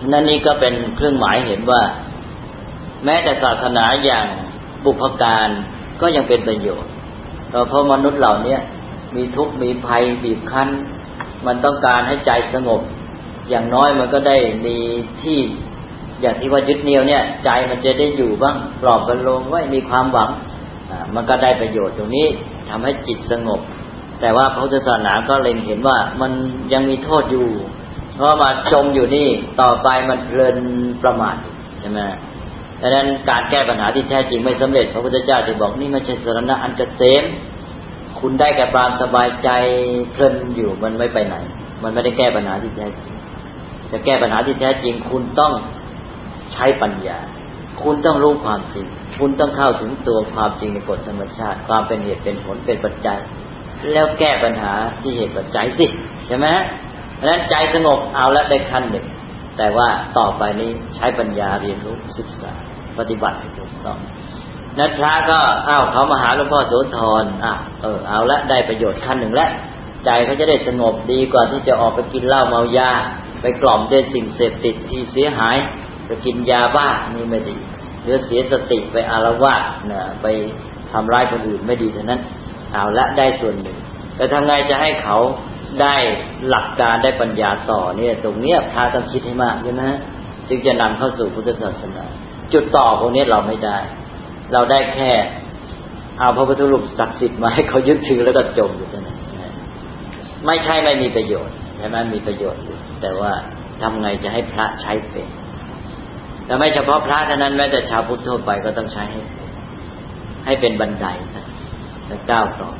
นั่นนี่ก็เป็นเครื่องหมายเห็นว่าแม้แต่ศาสนาอย่างบุพการก็ยังเป็นประโยชน์เพราะมนุษย์เหล่านี้มีทุกข์มีภัยบีบคั้นมันต้องการให้ใจสงบอย่างน้อยมันก็ได้มีที่อย่างที่ว่ายึดเหนี่ยวเนี่ยใจมันจะได้อยู่บ้างปลอบประโลมไว้มีความหวังอ่ามันก็ได้ประโยชน์ตรงนี้ทำให้จิตสงบแต่ว่าพระพุทธศาสนาก็เล็งเห็นว่ามันยังมีโทษอยู่เพราะมาจมอยู่นี่ต่อไปมันเพลินประมาทใช่ไหมดังนั้นการแก้ปัญหาที่แท้จริงไม่สำเร็จพระพุทธเจ้าจะบอกนี่ไม่ใช่สรณะอันเกษมคุณได้แก่ความสบายใจเพลินอยู่มันไม่ไปไหนมันไม่ได้แก้ปัญหาที่แท้จริงจะแก้ปัญหาที่แท้จริงคุณต้องใช้ปัญญาคุณต้องรู้ความจริงคุณต้องเข้าถึงตัวความจริงในกฎธรรมชาติความเป็นเหตุเป็นผลเป็นปัจจัยแล้วแก้ปัญหาที่เหตุปัจจัยสิใช่ไหมเพราะฉะนั้นใจสงบเอาแล้วได้ขั้นหนึ่งแต่ว่าต่อไปนี้ใช้ปัญญาเรียนรู้ศึกษาปฏิบัติให้ถูกต้องนั้นพระก็อ้าวเขามาหาหลวงพ่อโสธรอ่ะเออเอาละได้ประโยชน์ขั้นหนึ่งแล้วใจเขาจะได้สงบดีกว่าที่จะออกไปกินเหล้าเมายาไปกล่อมด้วยสิ่งเสพติดที่เสียหายไปกินยาบ้านี่ไม่ดีหรือเสียสติไปอาละวาดนะไปทำร้ายคนอื่นไม่ดีเท่านั้นเอาละได้ส่วนหนึ่งแต่ทำไงจะให้เขาได้หลักการได้ปัญญาต่อเนี่ยตรงเนี้ยพระต้องคิดให้มากใช่ไหมจึงจะนำเข้าสู่พุทธศาสนาจุดต่อพวกนี้เราไม่ได้เราได้แค่เอาพระพุทธรูปศักดิ์สิทธิ์มาให้เขายึดถือแล้วก็จมอยู่เท่านั้นไม่ใช่ไม่มีประโยชน์ใช่ไหมมีประโยชน์อยู่แต่ว่าทำไงจะให้พระใช้เป็นแต่ไม่เฉพาะพระเท่านั้นแม้แต่ชาวพุทธทั่วไปก็ต้องใช้ให้ให้เป็นบันไดซะแล้วก้าวต่อ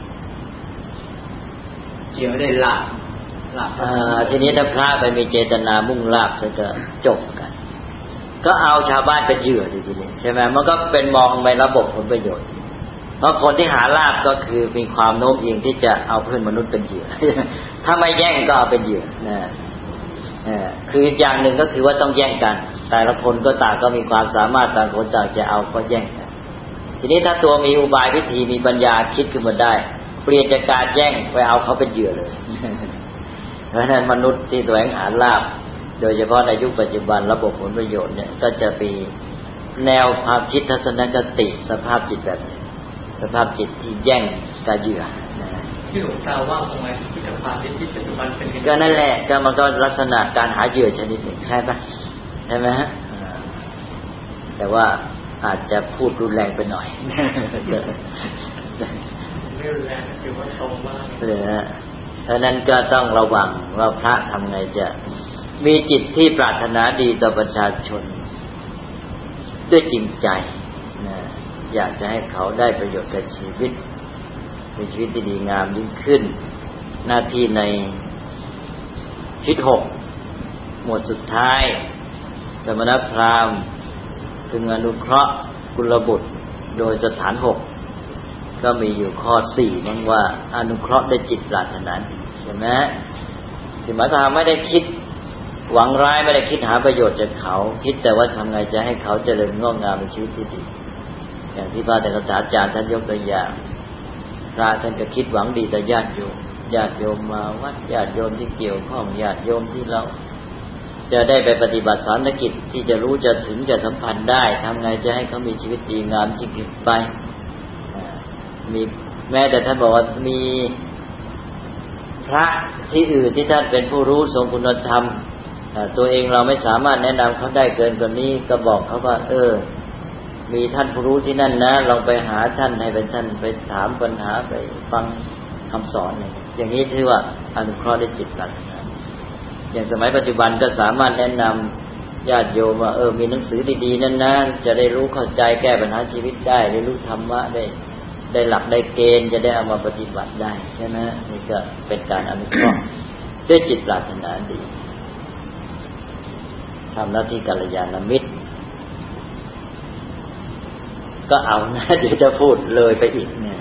เกี่ยวได้ลาภลาภอ่าทีนี้ถ้าพระไปมีเจตนามุ่งลาภซะก็จบกันก็เอาชาวบ้านเป็นเหยื่อทีนี้ใช่ไหมมันก็เป็นมองในระบบผลประโยชน์เพราะคนที่หาลาภก็คือมีความโน้มเอียงที่จะเอาเพื่อนมนุษย์เป็นเหยื่อถ้าไม่แย่งก็เอาเป็นเหยื่อนะคืออย่างหนึ่งก็คือว่าต้องแย่งกันแต่ละคนก็ต่างก็มีความสามารถต่างคนต่างจะเอาก็แย่งกันทีนี้ถ้าตัวมีอุบายวิธีมีปัญญาคิดขึ้นมาได้เปลี่ยนจากการแย่งไปเอาเขาเป็นเหยื่อเลยเพราะฉะนั้นมนุษย์ที่แสวงหาลาภโดยเฉพาะในยุคปัจจุบันระบบผลประโยชน์เนี่ยก็จะมีแนวความคิดทัศนคติสภาพจิตแบบนี้สภาพจิตที่แย่งกับเหยื่อที่หลวงตาว่าทำไมพิพิธภัณฑ์ในที่ปัจจุบันเป็นก็นั่นแหละก็มันก็ลักษณะการหาเหยื่อชนิดหนึ่งใช่ปะใช่ไหมฮะแต่ว่าอาจจะพูดรุนแรงไปหน่อยไม่รุนแรงถือว่าตรงมากเลยฮะเพราะนั้นก็ต้องระวังว่าพระทำไงจะมีจิตที่ปรารถนาดีต่อประชาชนด้วยจริงใจนะอยากจะให้เขาได้ประโยชน์กับชีวิตมีชีวิตที่ดีงามยิ่งขึ้นหน้าที่ในทิศหกหมวดสุดท้ายสมณพราหมณ์พึงอนุเคราะห์กุลบุตรโดยสถานหกก็มีอยู่ข้อสี่นั่นว่าอนุเคราะห์ด้วยจิตปรารถนาใช่ไหมที่หมายความไม่ได้คิดหวังร้ายไม่ได้คิดหาประโยชน์จากเขาคิดแต่ว่าทำไงจะให้เขาเจริญงอกงามในชีวิตที่ดีอย่างที่พระเถรศาจารย์ท่านยกตัวอย่างพระท่านก็คิดหวังดีแต่ญาติโยมญาติโยมมาวัดญาติโยมที่เกี่ยวข้องญาติโยมที่เราจะได้ไปปฏิบัติสอนกิจที่จะรู้จะถึงจะสัมพันธ์ได้ทำไงจะให้เขามีชีวิตดีงามยิ่งขึ้นไปมีแม้แต่ท่านบอกว่ามีพระที่อื่นที่ท่านเป็นผู้รู้ทรงคุณธรรมตัวเองเราไม่สามารถแนะนำเขาได้เกินกว่านี้ก็บอกเขาว่าเออมีท่านผู้รู้ที่นั่นนะลองไปหาท่านให้เป็นท่านไปถามปัญหาไปฟังคำสอนอย่างนี้ถือว่าอนุเคราะห์ด้วยจิตปรารถนาอย่างสมัยปัจจุบันก็สามารถแนะนำญาติโยมว่าเออมีหนังสือดีๆนั่นนะจะได้รู้เข้าใจแก้ปัญหาชีวิตได้ได้รู้ธรรมะได้ได้หลักได้เกณฑ์จะได้เอามาปฏิบัติได้ใช่ไหมนี่ก็เป็นการอนุเคราะห์ด้วยจิตปรารถนาดีทำหน้าที่กัลยาณมิตรก็เอานะเดี๋ยวจะพูดเลยไปอีกเนี่ย